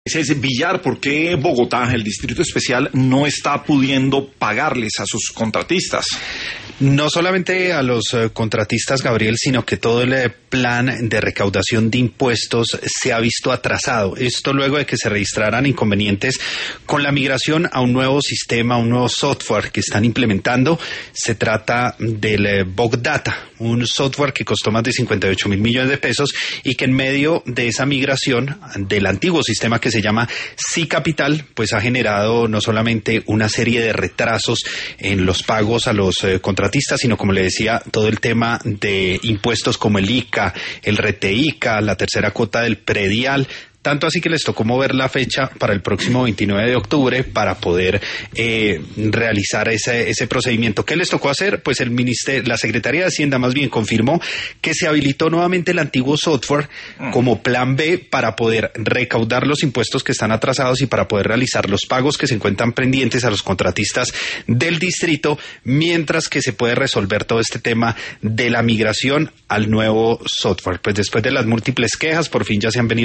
Villar, ¿por qué Bogotá, el Distrito Especial, no está pudiendo pagarles a sus contratistas? No solamente a los contratistas, Gabriel, sino que todo el plan de recaudación de impuestos se ha visto atrasado. Esto luego de que se registraran inconvenientes con la migración a un nuevo sistema, un nuevo software que están implementando. Se trata del Bogdata, un software que costó más de 58.000 millones de pesos y que en medio de esa migración del antiguo sistema que se llama SICapital, pues ha generado no solamente una serie de retrasos en los pagos a los contratistas, sino, como le decía, todo el tema de impuestos como el ICA, el RETEICA, la tercera cuota del predial. Tanto así que les tocó mover la fecha para el próximo 29 de octubre para poder realizar ese procedimiento. ¿Qué les tocó hacer? Pues la Secretaría de Hacienda más bien confirmó que se habilitó nuevamente el antiguo software como plan B para poder recaudar los impuestos que están atrasados y para poder realizar los pagos que se encuentran pendientes a los contratistas del distrito, mientras que se puede resolver todo este tema de la migración al nuevo software. Pues después de las múltiples quejas, por fin ya se han venido